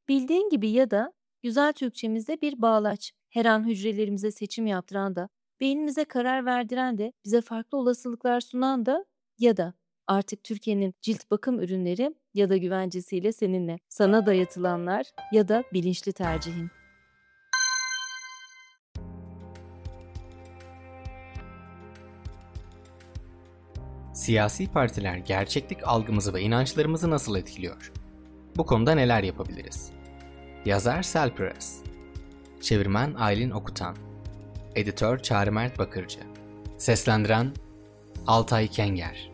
Bildiğin gibi ya da güzel Türkçemizde bir bağlaç. Her an hücrelerimize seçim yaptıran da, beynimize karar verdiren de, bize farklı olasılıklar sunan da ya da artık Türkiye'nin cilt bakım ürünleri ya da güvencesiyle seninle. Sana dayatılanlar ya da bilinçli tercihin. Siyasi partiler gerçeklik algımızı ve inançlarımızı nasıl etkiliyor? Bu konuda neler yapabiliriz? Yazar Selpres, çevirmen Aylin Okutan, editör Çağrı Mert Bakırcı, seslendiren Altay Kenger.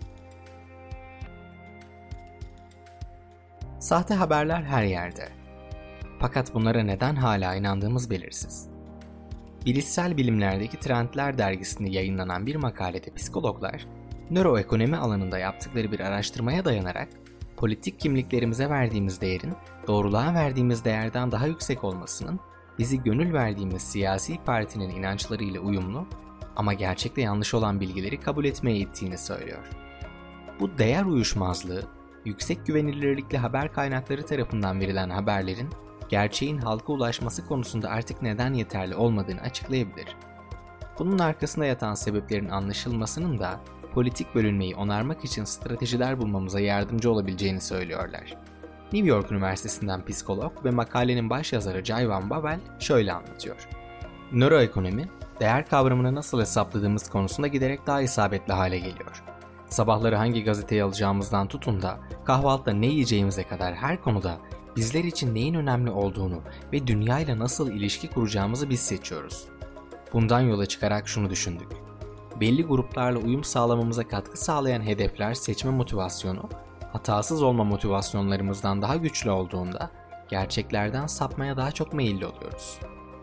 Sahte haberler her yerde. Fakat bunlara neden hala inandığımız belirsiz. Bilişsel Bilimlerdeki Trendler dergisinde yayınlanan bir makalede psikologlar, nöroekonomi alanında yaptıkları bir araştırmaya dayanarak, politik kimliklerimize verdiğimiz değerin doğruluğa verdiğimiz değerden daha yüksek olmasının, bizi gönül verdiğimiz siyasi partinin inançlarıyla uyumlu ama gerçekte yanlış olan bilgileri kabul etmeye ittiğini söylüyor. Bu değer uyuşmazlığı, yüksek güvenilirlikli haber kaynakları tarafından verilen haberlerin gerçeğin halka ulaşması konusunda artık neden yeterli olmadığını açıklayabilir. Bunun arkasında yatan sebeplerin anlaşılmasının da politik bölünmeyi onarmak için stratejiler bulmamıza yardımcı olabileceğini söylüyorlar. New York Üniversitesi'nden psikolog ve makalenin başyazarı Van Babel şöyle anlatıyor. Nöroekonomi, değer kavramını nasıl hesapladığımız konusunda giderek daha isabetli hale geliyor. Sabahları hangi gazeteyi alacağımızdan tutun da kahvaltıda ne yiyeceğimize kadar her konuda bizler için neyin önemli olduğunu ve dünyayla nasıl ilişki kuracağımızı biz seçiyoruz. Bundan yola çıkarak şunu düşündük. Belli gruplarla uyum sağlamamıza katkı sağlayan hedefler seçme motivasyonu, hatasız olma motivasyonlarımızdan daha güçlü olduğunda gerçeklerden sapmaya daha çok meyilli oluyoruz.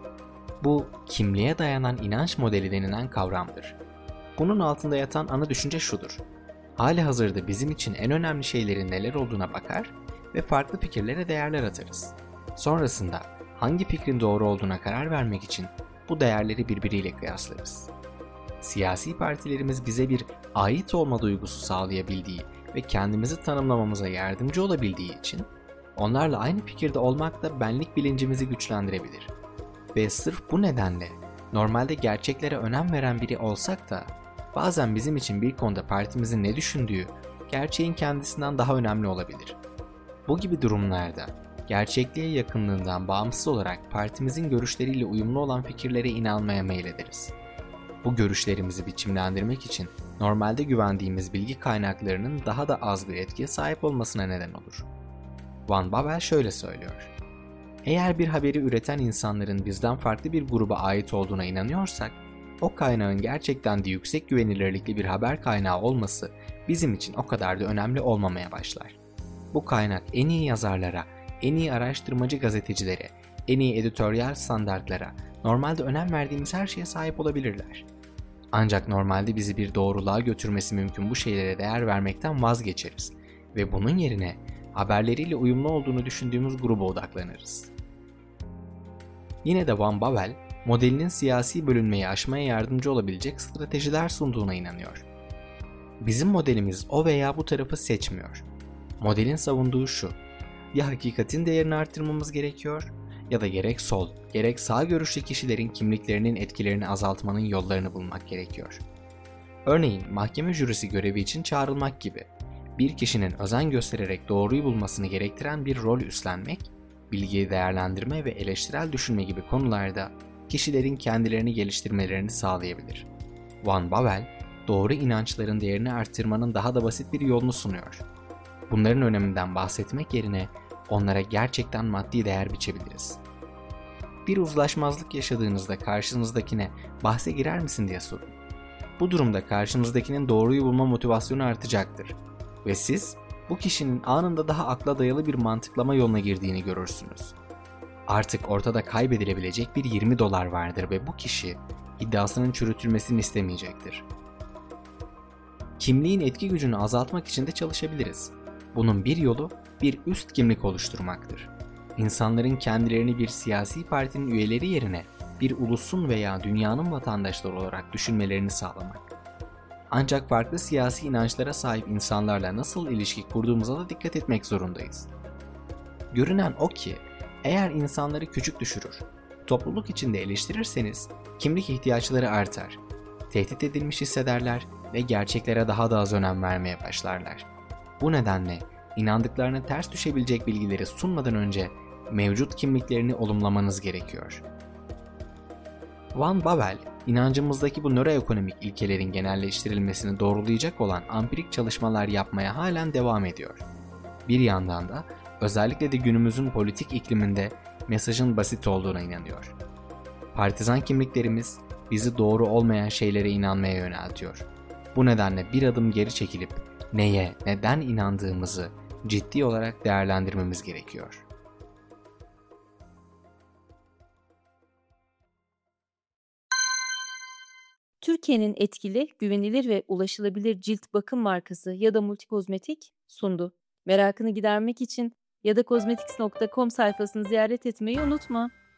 Bu, kimliğe dayanan inanç modeli denilen kavramdır. Bunun altında yatan ana düşünce şudur. Halihazırda bizim için en önemli şeylerin neler olduğuna bakar ve farklı fikirlere değerler atarız. Sonrasında hangi fikrin doğru olduğuna karar vermek için bu değerleri birbiriyle kıyaslarız. Siyasi partilerimiz bize bir ait olma duygusu sağlayabildiği ve kendimizi tanımlamamıza yardımcı olabildiği için onlarla aynı fikirde olmak da benlik bilincimizi güçlendirebilir. Ve sırf bu nedenle normalde gerçeklere önem veren biri olsak da bazen bizim için bir konuda partimizin ne düşündüğü gerçeğin kendisinden daha önemli olabilir. Bu gibi durumlarda gerçekliğe yakınlığından bağımsız olarak partimizin görüşleriyle uyumlu olan fikirlere inanmaya meylederiz. Bu görüşlerimizi biçimlendirmek için normalde güvendiğimiz bilgi kaynaklarının daha da az bir etkiye sahip olmasına neden olur. Van Babel şöyle söylüyor. Eğer bir haberi üreten insanların bizden farklı bir gruba ait olduğuna inanıyorsak, o kaynağın gerçekten de yüksek güvenilirlikli bir haber kaynağı olması bizim için o kadar da önemli olmamaya başlar. Bu kaynak en iyi yazarlara, en iyi araştırmacı gazetecilere, en iyi editoryal standartlara, normalde önem verdiğimiz her şeye sahip olabilirler. Ancak normalde bizi bir doğruluğa götürmesi mümkün bu şeylere değer vermekten vazgeçeriz ve bunun yerine haberleriyle uyumlu olduğunu düşündüğümüz gruba odaklanırız. Yine de Van Babel, modelinin siyasi bölünmeyi aşmaya yardımcı olabilecek stratejiler sunduğuna inanıyor. Bizim modelimiz o veya bu tarafı seçmiyor. Modelin savunduğu şu, ya hakikatin değerini artırmamız gerekiyor ya da gerek sol, gerek sağ görüşlü kişilerin kimliklerinin etkilerini azaltmanın yollarını bulmak gerekiyor. Örneğin mahkeme jürisi görevi için çağrılmak gibi, bir kişinin özen göstererek doğruyu bulmasını gerektiren bir rol üstlenmek, bilgiyi değerlendirme ve eleştirel düşünme gibi konularda kişilerin kendilerini geliştirmelerini sağlayabilir. Van Babel, doğru inançların değerini artırmanın daha da basit bir yolunu sunuyor. Bunların öneminden bahsetmek yerine onlara gerçekten maddi değer biçebiliriz. Bir uzlaşmazlık yaşadığınızda karşınızdakine bahse girer misin diye sorun. Bu durumda karşınızdakinin doğruyu bulma motivasyonu artacaktır ve siz bu kişinin anında daha akla dayalı bir mantıklama yoluna girdiğini görürsünüz. Artık ortada kaybedilebilecek bir $20 vardır ve bu kişi iddiasının çürütülmesini istemeyecektir. Kimliğin etki gücünü azaltmak için de çalışabiliriz. Bunun bir yolu bir üst kimlik oluşturmaktır. İnsanların kendilerini bir siyasi partinin üyeleri yerine bir ulusun veya dünyanın vatandaşları olarak düşünmelerini sağlamak. Ancak farklı siyasi inançlara sahip insanlarla nasıl ilişki kurduğumuza da dikkat etmek zorundayız. Görünen o ki, Eğer insanları küçük düşürür, topluluk içinde eleştirirseniz kimlik ihtiyaçları artar. Tehdit edilmiş hissederler ve gerçeklere daha da az önem vermeye başlarlar. Bu nedenle inandıklarına ters düşebilecek bilgileri sunmadan önce mevcut kimliklerini olumlamanız gerekiyor. Van Bavel, inancımızdaki bu nöroekonomik ilkelerin genelleştirilmesini doğrulayacak olan ampirik çalışmalar yapmaya halen devam ediyor. Bir yandan da özellikle de günümüzün politik ikliminde mesajın basit olduğuna inanıyor. Partizan kimliklerimiz bizi doğru olmayan şeylere inanmaya yöneltiyor. Bu nedenle bir adım geri çekilip neye, neden inandığımızı ciddi olarak değerlendirmemiz gerekiyor. Türkiye'nin etkili, güvenilir ve ulaşılabilir cilt bakım markası ya da multikozmetik sundu. Merakını gidermek için ya da cosmetics.com sayfasını ziyaret etmeyi unutma.